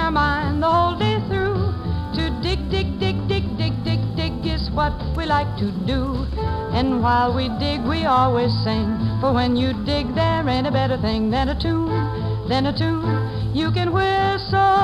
our mind the whole day through. To dig, dig, dig, dig, dig, dig, dig is what we like to do. And while we dig, we always sing. For when you dig, there ain't a better thing than a tune, than a tune. You can whistle